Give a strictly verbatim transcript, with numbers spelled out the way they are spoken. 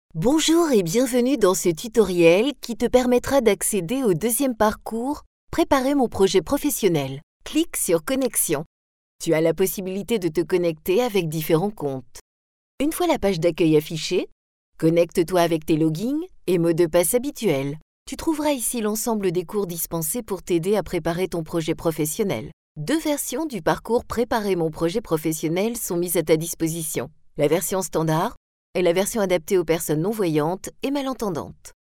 Bonjour et bienvenue dans ce tutoriel qui te permettra d'accéder au deuxième parcours « Préparer mon projet professionnel ». Clique sur « Connexion ». Tu as la possibilité de te connecter avec différents comptes. Une fois la page d'accueil affichée, connecte-toi avec tes logins et mots de passe habituels. Tu trouveras ici l'ensemble des cours dispensés pour t'aider à préparer ton projet professionnel. Deux versions du parcours « Préparer mon projet professionnel » sont mises à ta disposition. La version standard est la version adaptée aux personnes non-voyantes et malentendantes.